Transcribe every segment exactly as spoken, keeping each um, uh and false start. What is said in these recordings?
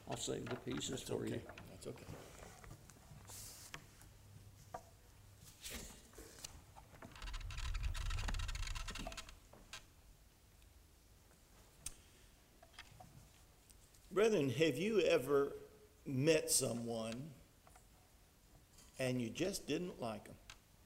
I'll save the pieces That's for okay. you. That's okay. Brethren, have you ever met someone and you just didn't like them?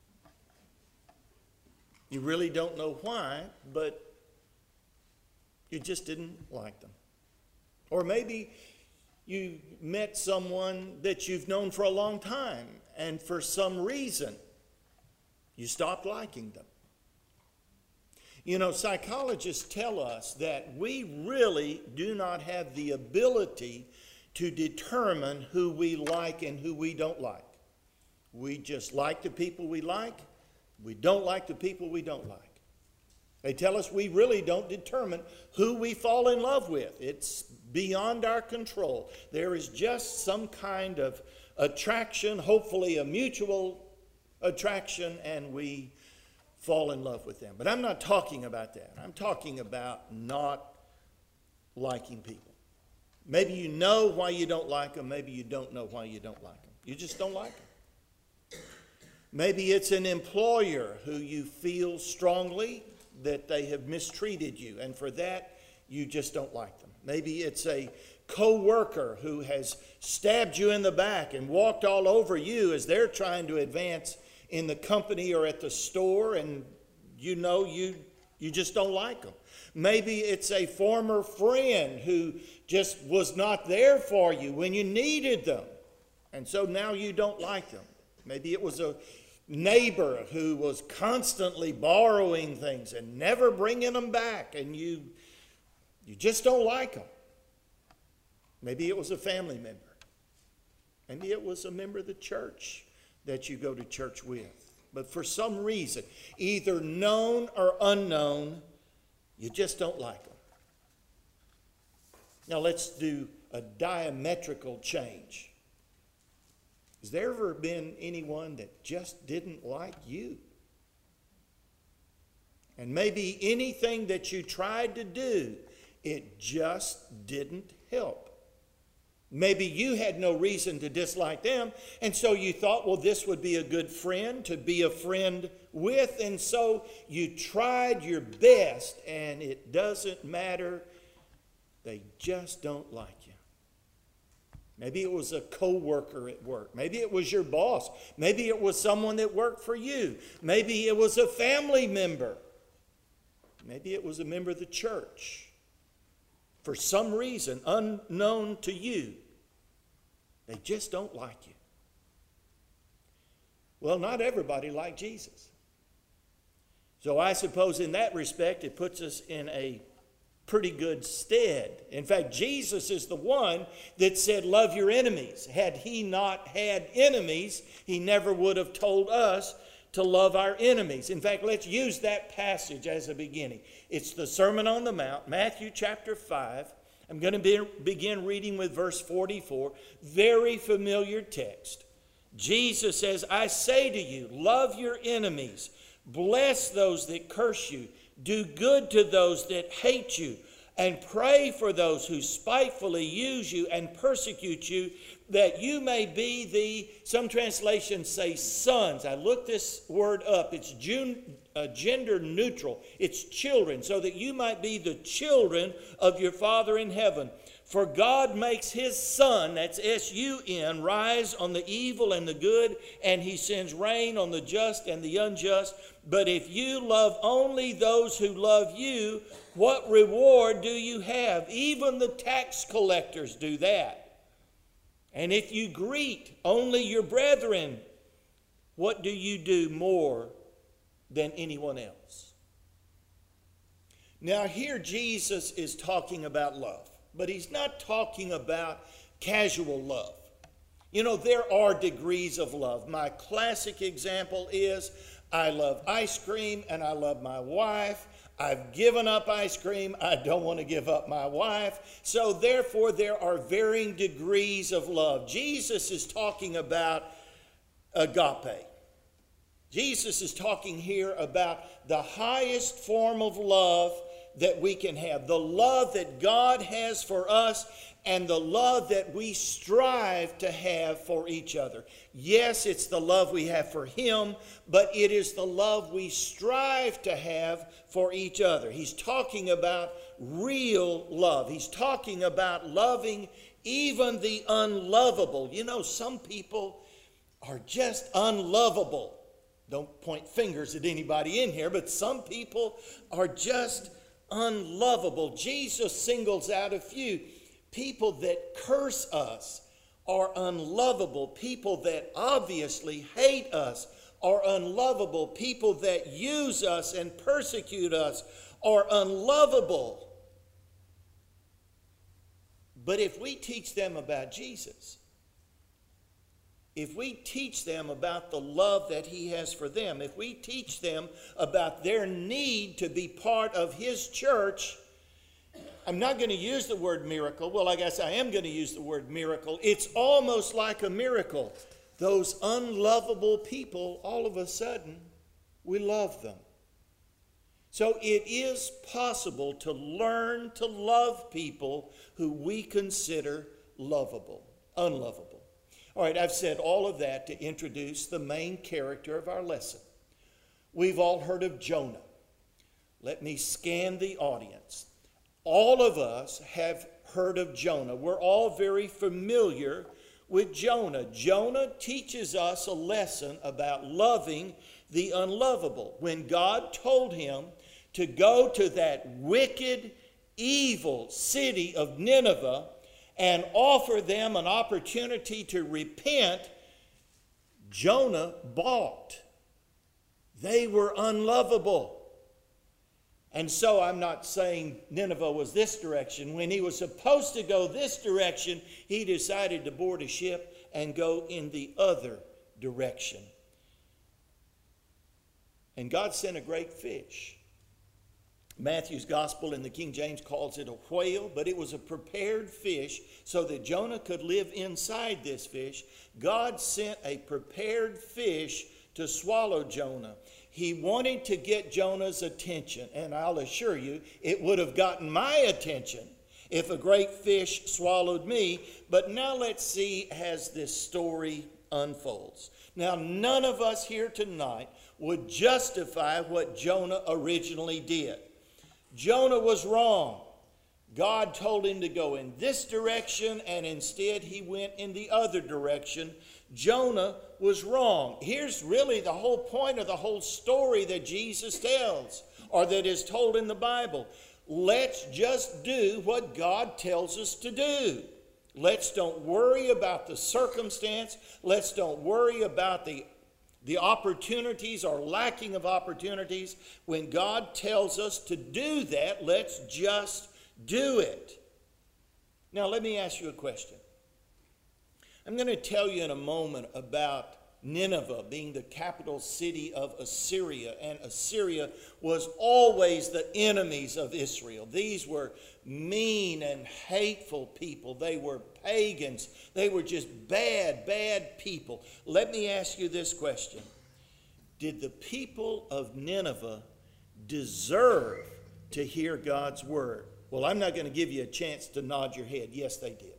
You really don't know why, but you just didn't like them. Or maybe you met someone that you've known for a long time, and for some reason, you stopped liking them. You know, psychologists tell us that we really do not have the ability to determine who we like and who we don't like. We just like the people we like. We don't like the people we don't like. They tell us we really don't determine who we fall in love with. It's beyond our control. There is just some kind of attraction, hopefully a mutual attraction, and we fall in love with them. But I'm not talking about that. I'm talking about not liking people. Maybe you know why you don't like them. Maybe you don't know why you don't like them. You just don't like them. Maybe it's an employer who you feel strongly that they have mistreated you, and for that, you just don't like them. Maybe it's a co-worker who has stabbed you in the back and walked all over you as they're trying to advance in the company or at the store, and you know you, you just don't like them. Maybe it's a former friend who just was not there for you when you needed them, and so now you don't like them. Maybe it was a neighbor who was constantly borrowing things and never bringing them back, and you, you just don't like them. Maybe it was a family member. Maybe it was a member of the church that you go to church with. But for some reason, either known or unknown, you just don't like them. Now let's do a diametrical change. Has there ever been anyone that just didn't like you? And maybe anything that you tried to do, it just didn't help. Maybe you had no reason to dislike them, and so you thought, well, this would be a good friend to be a friend with, and so you tried your best, and it doesn't matter. They just don't like you. Maybe it was a co-worker at work. Maybe it was your boss. Maybe it was someone that worked for you. Maybe it was a family member. Maybe it was a member of the church. For some reason, unknown to you, they just don't like you. Well, not everybody liked Jesus. So I suppose in that respect, it puts us in a pretty good stead. In fact, Jesus is the one that said, love your enemies. Had he not had enemies, he never would have told us to love our enemies. In fact, let's use that passage as a beginning. It's the Sermon on the Mount, Matthew chapter five. I'm going to be, begin reading with verse forty-four. Very familiar text. Jesus says, I say to you, love your enemies. Bless those that curse you. Do good to those that hate you, and pray for those who spitefully use you and persecute you, that you may be the, some translations say sons. I looked this word up. It's June, uh, gender neutral. It's children, so that you might be the children of your Father in heaven. For God makes his sun, that's S U N, rise on the evil and the good, and he sends rain on the just and the unjust. But if you love only those who love you, what reward do you have? Even the tax collectors do that. And if you greet only your brethren, what do you do more than anyone else? Now here Jesus is talking about love, but he's not talking about casual love. You know, there are degrees of love. My classic example is I love ice cream and I love my wife. I've given up ice cream. I don't want to give up my wife. So therefore, there are varying degrees of love. Jesus is talking about agape. Jesus is talking here about the highest form of love that we can have, the love that God has for us, and the love that we strive to have for each other. Yes, it's the love we have for Him, but it is the love we strive to have for each other. He's talking about real love. He's talking about loving even the unlovable. You know, some people are just unlovable. Don't point fingers at anybody in here, but some people are just unlovable. Jesus singles out a few. People that curse us are unlovable. People that obviously hate us are unlovable. People that use us and persecute us are unlovable. But if we teach them about Jesus, if we teach them about the love that He has for them, if we teach them about their need to be part of His church, I'm not going to use the word miracle. Well, I guess I am going to use the word miracle. It's almost like a miracle. Those unlovable people, all of a sudden, we love them. So it is possible to learn to love people who we consider lovable, unlovable. All right, I've said all of that to introduce the main character of our lesson. We've all heard of Jonah. Let me scan the audience. All of us have heard of Jonah. We're all very familiar with Jonah. Jonah teaches us a lesson about loving the unlovable. When God told him to go to that wicked, evil city of Nineveh and offer them an opportunity to repent, Jonah balked. They were unlovable. And so I'm not saying Nineveh was this direction. When he was supposed to go this direction, he decided to board a ship and go in the other direction. And God sent a great fish. Matthew's gospel in the King James calls it a whale, but it was a prepared fish so that Jonah could live inside this fish. God sent a prepared fish to swallow Jonah. He wanted to get Jonah's attention, and I'll assure you, it would have gotten my attention if a great fish swallowed me. But now let's see as this story unfolds. Now, none of us here tonight would justify what Jonah originally did. Jonah was wrong. God told him to go in this direction, and instead he went in the other direction. Jonah was wrong. Here's really the whole point of the whole story that Jesus tells, or that is told in the Bible. Let's just do what God tells us to do. Let's don't worry about the circumstance. Let's don't worry about the, the opportunities or lacking of opportunities. When God tells us to do that, let's just do it. Now, let me ask you a question. I'm going to tell you in a moment about Nineveh being the capital city of Assyria, and Assyria was always the enemies of Israel. These were mean and hateful people. They were pagans. They were just bad, bad people. Let me ask you this question. Did the people of Nineveh deserve to hear God's word? Well, I'm not going to give you a chance to nod your head. Yes, they did.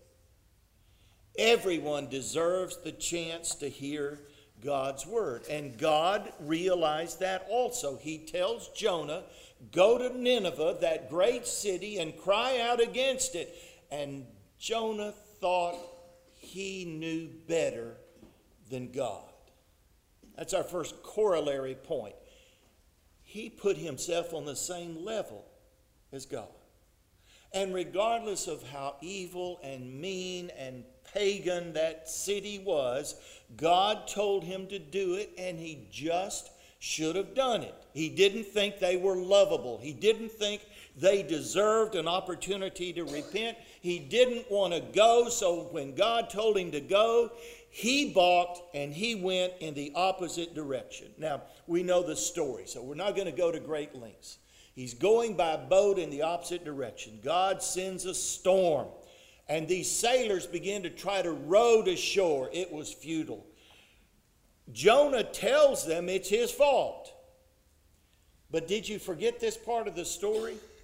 Everyone deserves the chance to hear God's word. And God realized that also. He tells Jonah, go to Nineveh, that great city, and cry out against it. And Jonah thought he knew better than God. That's our first corollary point. He put himself on the same level as God. And regardless of how evil and mean and pagan that city was, God told him to do it, and he just should have done it. He didn't think they were lovable. He didn't think they deserved an opportunity to repent. He didn't want to go, so when God told him to go, he balked and he went in the opposite direction. Now, we know the story, so we're not going to go to great lengths. He's going by boat in the opposite direction. God sends a storm, and these sailors begin to try to row to shore. It was futile. Jonah tells them it's his fault. But did you forget this part of the story?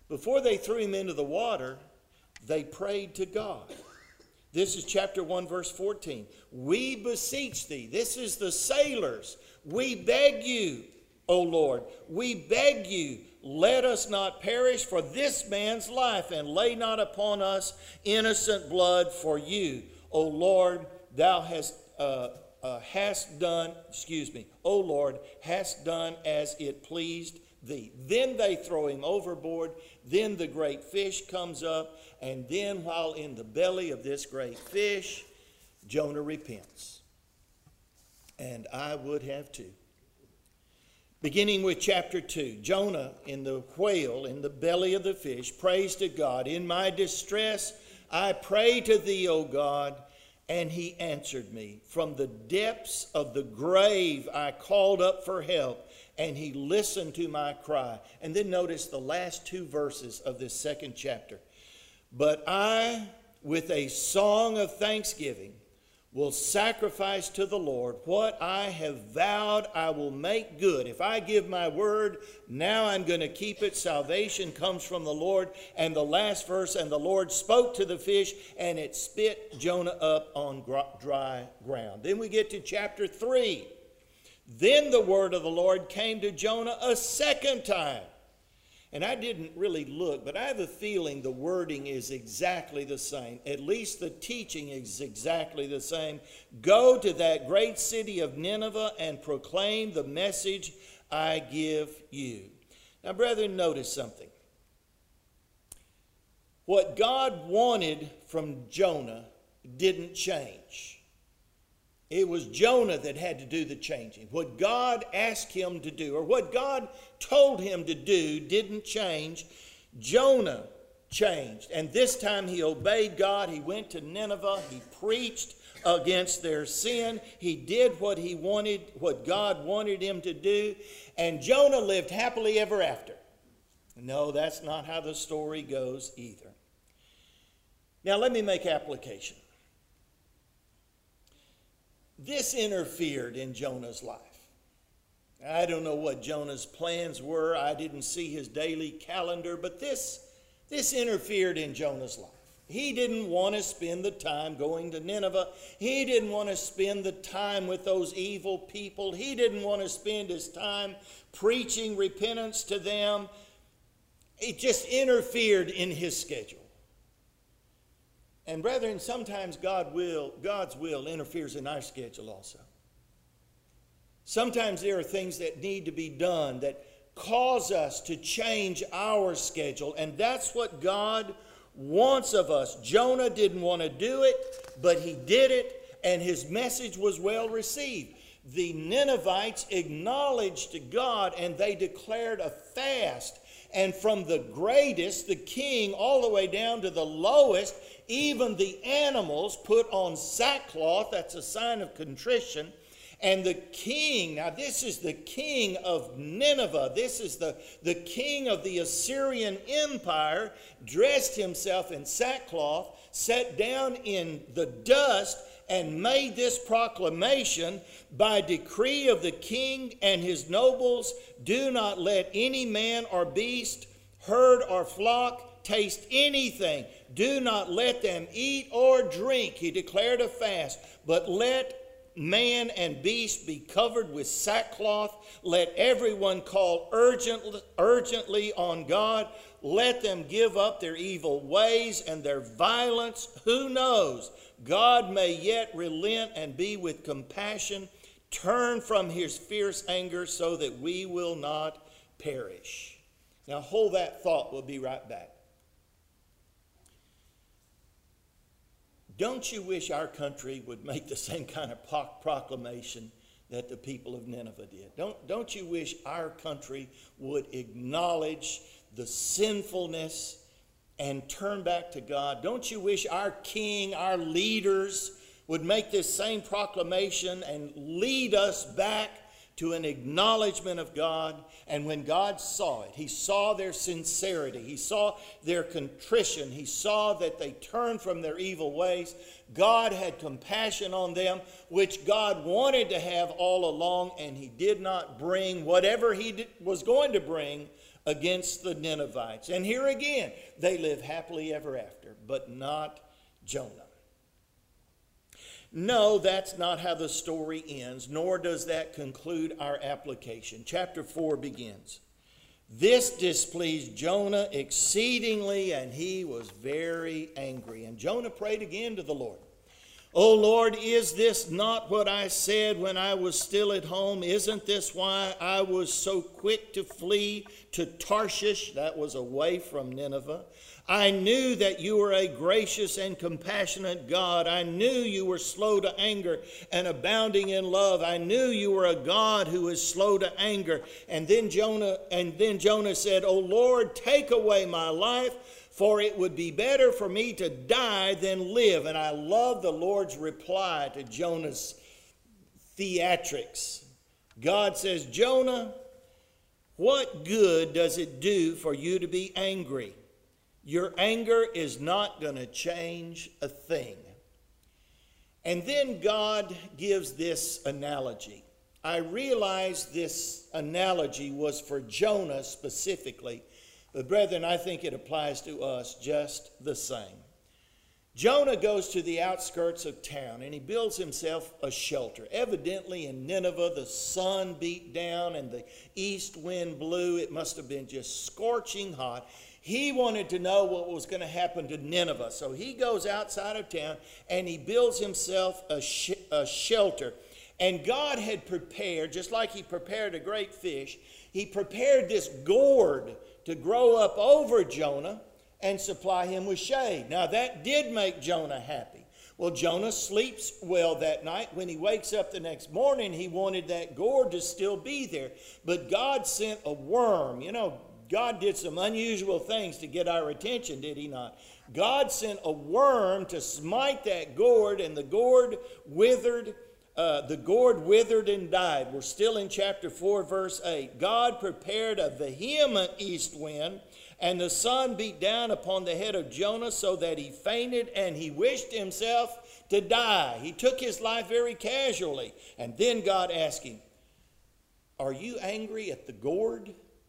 Before they threw him into the water, they prayed to God. This is chapter one, verse fourteen. We beseech thee. This is the sailors. We beg you, O Lord. We beg you, let us not perish for this man's life, and lay not upon us innocent blood, for you, O Lord, thou hast uh, uh, hast done, excuse me, O Lord, hast done as it pleased thee. Then they throw him overboard. Then the great fish comes up, and then while in the belly of this great fish, Jonah repents. And I would have too. Beginning with chapter two, Jonah in the whale, in the belly of the fish, prays to God, in my distress I pray to thee, O God, and he answered me. From the depths of the grave I called up for help, and he listened to my cry. And then notice the last two verses of this second chapter. But I, with a song of thanksgiving, will sacrifice to the Lord. What I have vowed I will make good. If I give my word, now I'm going to keep it. Salvation comes from the Lord. And the last verse, and the Lord spoke to the fish, and it spit Jonah up on dry ground. Then we get to chapter three. Then the word of the Lord came to Jonah a second time. And I didn't really look, but I have a feeling the wording is exactly the same. At least the teaching is exactly the same. Go to that great city of Nineveh and proclaim the message I give you. Now, brethren, notice something. What God wanted from Jonah didn't change. It was Jonah that had to do the changing. What God asked him to do, or what God told him to do, didn't change. Jonah changed. And this time he obeyed God. He went to Nineveh. He preached against their sin. He did what he wanted, what God wanted him to do. And Jonah lived happily ever after. No, that's not how the story goes either. Now let me make application. This interfered in Jonah's life. I don't know what Jonah's plans were. I didn't see his daily calendar, but this, this interfered in Jonah's life. He didn't want to spend the time going to Nineveh. He didn't want to spend the time with those evil people. He didn't want to spend his time preaching repentance to them. It just interfered in his schedule. And brethren, sometimes God will, God's will interferes in our schedule also. Sometimes there are things that need to be done that cause us to change our schedule. And that's what God wants of us. Jonah didn't want to do it, but he did it, and his message was well received. The Ninevites acknowledged God, and they declared a fast. And from the greatest, the king, all the way down to the lowest, even the animals put on sackcloth. That's a sign of contrition. And the king, now this is the king of Nineveh. This is the, the king of the Assyrian Empire, dressed himself in sackcloth, sat down in the dust, and made this proclamation: by decree of the king and his nobles, do not let any man or beast, herd or flock, taste anything. Do not let them eat or drink. He declared a fast, but let man and beast be covered with sackcloth. Let everyone call urgently, urgently on God. Let them give up their evil ways and their violence. Who knows? God may yet relent and be with compassion, turn from his fierce anger so that we will not perish. Now hold that thought. We'll be right back. Don't you wish our country would make the same kind of proclamation that the people of Nineveh did? Don't, don't you wish our country would acknowledge the sinfulness and turn back to God? Don't you wish our king, our leaders, would make this same proclamation and lead us back to an acknowledgement of God? And when God saw it, he saw their sincerity, he saw their contrition, he saw that they turned from their evil ways. God had compassion on them, which God wanted to have all along, and he did not bring whatever he did, was going to bring against the Ninevites. And here again, they live happily ever after, but not Jonah. No, that's not how the story ends, nor does that conclude our application. Chapter four begins. This displeased Jonah exceedingly, and he was very angry. And Jonah prayed again to the Lord. O Lord, is this not what I said when I was still at home? Isn't this why I was so quick to flee to Tarshish? That was away from Nineveh. I knew that you were a gracious and compassionate God. I knew you were slow to anger and abounding in love. I knew you were a God who is slow to anger. And then Jonah, and then Jonah said, O Lord, take away my life, for it would be better for me to die than live. And I love the Lord's reply to Jonah's theatrics. God says, Jonah, what good does it do for you to be angry? Your anger is not going to change a thing. And then God gives this analogy. I realize this analogy was for Jonah specifically, but brethren, I think it applies to us just the same. Jonah goes to the outskirts of town and he builds himself a shelter. Evidently in Nineveh, the sun beat down and the east wind blew. It must have been just scorching hot. He wanted to know what was going to happen to Nineveh. So he goes outside of town and he builds himself a, sh- a shelter. And God had prepared, just like he prepared a great fish, he prepared this gourd to grow up over Jonah and supply him with shade. Now that did make Jonah happy. Well, Jonah sleeps well that night. When he wakes up the next morning, he wanted that gourd to still be there. But God sent a worm. You know, God did some unusual things to get our attention, did he not? God sent a worm to smite that gourd, and the gourd withered. Uh, the gourd withered and died. We're still in chapter four, verse eight. God prepared a vehement east wind, and the sun beat down upon the head of Jonah so that he fainted, and he wished himself to die. He took his life very casually. And then God asked him, are you angry at the gourd?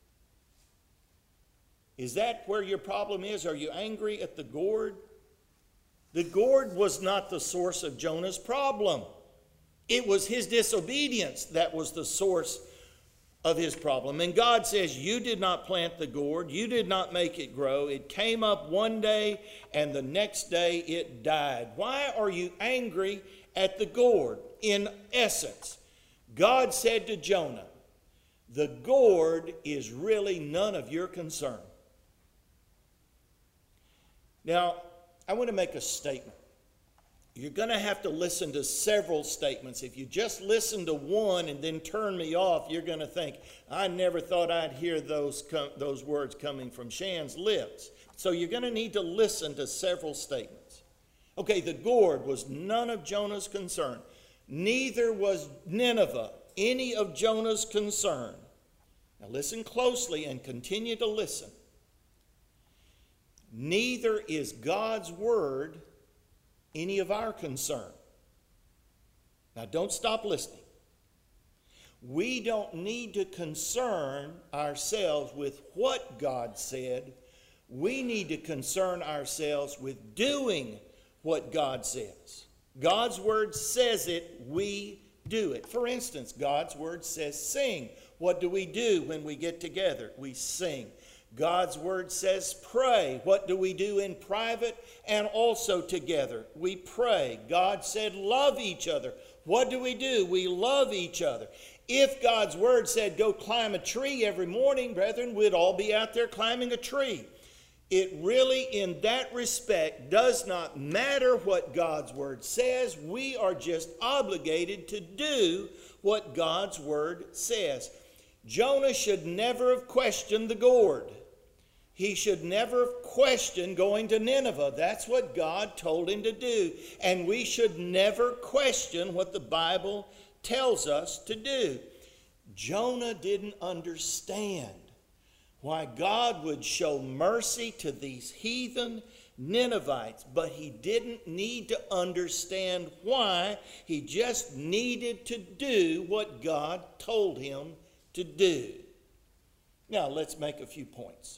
Is that where your problem is? Are you angry at the gourd? The gourd was not the source of Jonah's problem. It was his disobedience that was the source of his problem. And God says, you did not plant the gourd. You did not make it grow. It came up one day and the next day it died. Why are you angry at the gourd? In essence, God said to Jonah, the gourd is really none of your concern. Now, I want to make a statement. You're going to have to listen to several statements. If you just listen to one and then turn me off, you're going to think, I never thought I'd hear those, com- those words coming from Shan's lips. So you're going to need to listen to several statements. Okay, the gourd was none of Jonah's concern. Neither was Nineveh any of Jonah's concern. Now listen closely and continue to listen. Neither is God's word any of our concern. Now don't stop listening. We don't need to concern ourselves with what God said. We need to concern ourselves with doing what God says. God's word says it, we do it. For instance, God's word says sing. What do we do when we get together? We sing. God's word says pray. What do we do in private and also together? We pray. God said love each other. What do we do? We love each other. If God's word said go climb a tree every morning, brethren, we'd all be out there climbing a tree. It really, in that respect, does not matter what God's word says. We are just obligated to do what God's word says. Jonah should never have questioned the gourd. He should never have questioned going to Nineveh. That's what God told him to do. And we should never question what the Bible tells us to do. Jonah didn't understand why God would show mercy to these heathen Ninevites, but he didn't need to understand why. He just needed to do what God told him to do. Now, let's make a few points.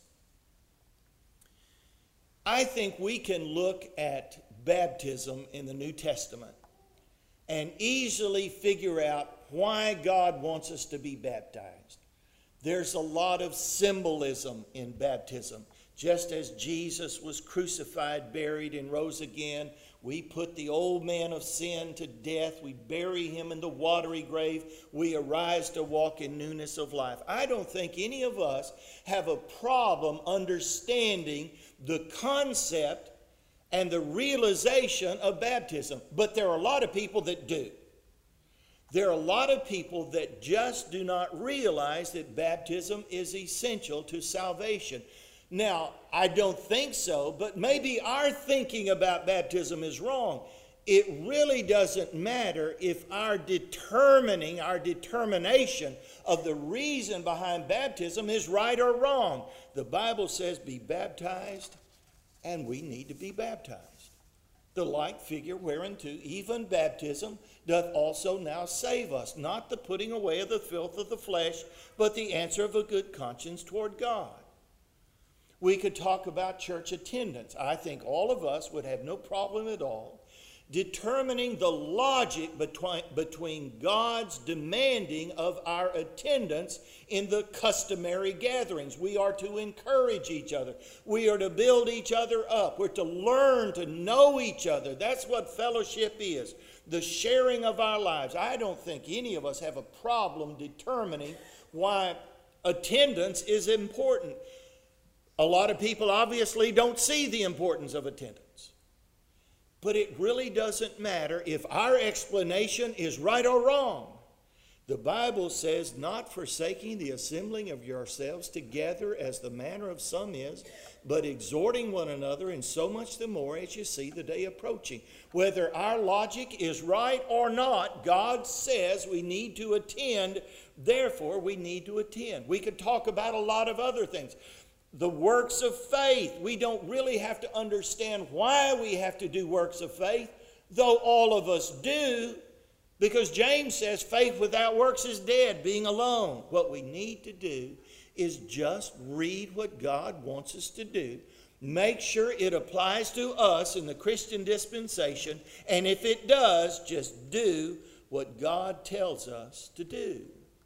I think we can look at baptism in the New Testament and easily figure out why God wants us to be baptized. There's a lot of symbolism in baptism. Just as Jesus was crucified, buried, and rose again, we put the old man of sin to death. We bury him in the watery grave. We arise to walk in newness of life. I don't think any of us have a problem understanding the concept and the realization of baptism. But there are a lot of people that do. There are a lot of people that just do not realize that baptism is essential to salvation. Now, I don't think so, but maybe our thinking about baptism is wrong. It really doesn't matter if our determining, our determination of the reason behind baptism is right or wrong. The Bible says, be baptized, and we need to be baptized. The like figure whereunto even baptism doth also now save us, not the putting away of the filth of the flesh, but the answer of a good conscience toward God. We could talk about church attendance. I think all of us would have no problem at all determining the logic between, between God's demanding of our attendance in the customary gatherings. We are to encourage each other. We are to build each other up. We're to learn to know each other. That's what fellowship is, the sharing of our lives. I don't think any of us have a problem determining why attendance is important. A lot of people obviously don't see the importance of attendance. But it really doesn't matter if our explanation is right or wrong. The Bible says, not forsaking the assembling of yourselves together as the manner of some is, but exhorting one another, and so much the more as you see the day approaching. Whether our logic is right or not, God says we need to attend, therefore we need to attend. We could talk about a lot of other things. The works of faith, we don't really have to understand why we have to do works of faith, though all of us do, because James says faith without works is dead, being alone. What we need to do is just read what God wants us to do, make sure it applies to us in the Christian dispensation, and if it does, just do what God tells us to do.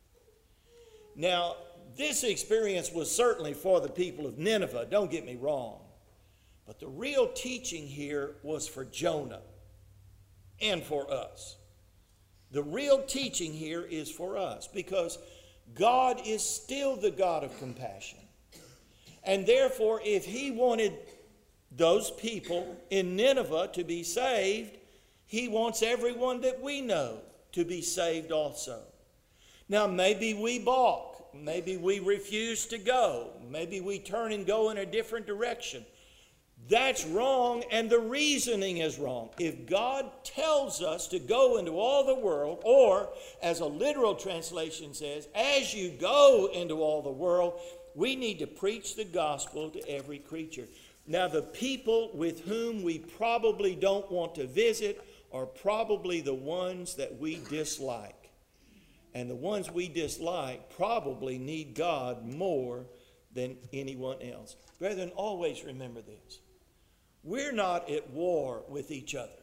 Now, this experience was certainly for the people of Nineveh, don't get me wrong. But the real teaching here was for Jonah and for us. The real teaching here is for us because God is still the God of compassion. And therefore, if he wanted those people in Nineveh to be saved, he wants everyone that we know to be saved also. Now, maybe we balk. Maybe we refuse to go. Maybe we turn and go in a different direction. That's wrong, and the reasoning is wrong. If God tells us to go into all the world, or as a literal translation says, as you go into all the world, we need to preach the gospel to every creature. Now, the people with whom we probably don't want to visit are probably the ones that we dislike. And the ones we dislike probably need God more than anyone else. Brethren, always remember this. We're not at war with each other.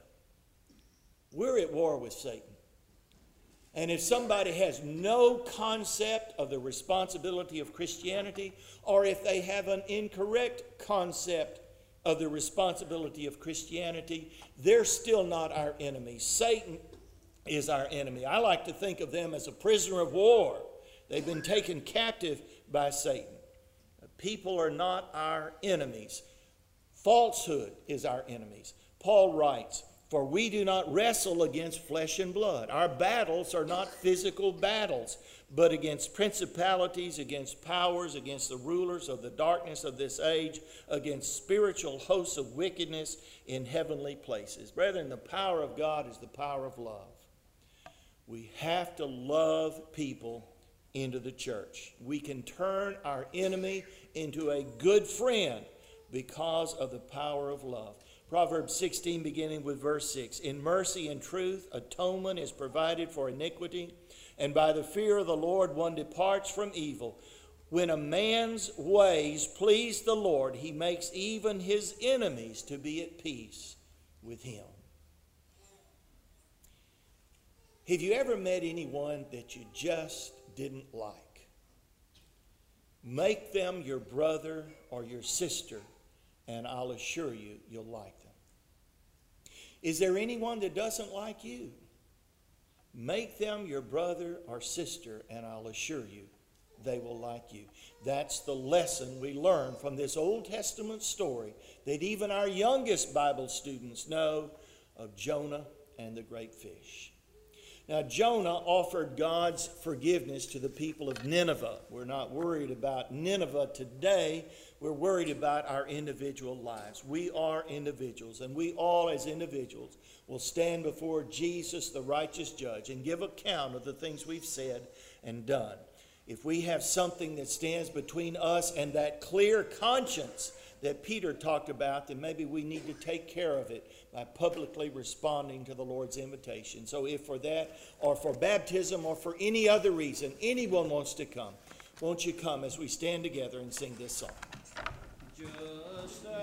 We're at war with Satan. And if somebody has no concept of the responsibility of Christianity, or if they have an incorrect concept of the responsibility of Christianity, they're still not our enemy. Satan is our enemy. I like to think of them as a prisoner of war. They've been taken captive by Satan. People are not our enemies. Falsehood is our enemies. Paul writes, for we do not wrestle against flesh and blood. Our battles are not physical battles, but against principalities, against powers, against the rulers of the darkness of this age, against spiritual hosts of wickedness in heavenly places. Brethren, the power of God is the power of love. We have to love people into the church. We can turn our enemy into a good friend because of the power of love. Proverbs sixteen, beginning with verse six. In mercy and truth, atonement is provided for iniquity, and by the fear of the Lord one departs from evil. When a man's ways please the Lord, he makes even his enemies to be at peace with him. Have you ever met anyone that you just didn't like? Make them your brother or your sister, and I'll assure you, you'll like them. Is there anyone that doesn't like you? Make them your brother or sister, and I'll assure you, they will like you. That's the lesson we learn from this Old Testament story that even our youngest Bible students know of Jonah and the great fish. Now, Jonah offered God's forgiveness to the people of Nineveh. We're not worried about Nineveh today. We're worried about our individual lives. We are individuals, and we all as individuals will stand before Jesus, the righteous judge, and give account of the things we've said and done. If we have something that stands between us and that clear conscience that Peter talked about, then maybe we need to take care of it by publicly responding to the Lord's invitation. So if for that, or for baptism, or for any other reason, anyone wants to come, won't you come as we stand together and sing this song? Just